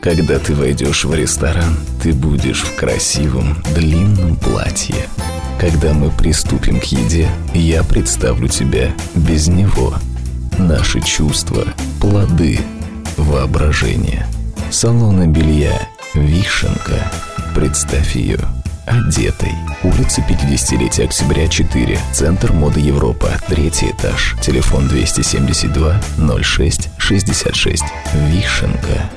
Когда ты войдешь в ресторан, ты будешь в красивом длинном платье. Когда мы приступим к еде, я представлю тебя без него. Наши чувства – плоды воображения. Салоны белья «Вишенка». Представь ее одетой. Улица 50-летия Октября, 4. Центр моды Европа. 3-й этаж. Телефон 272 06 66. «Вишенка».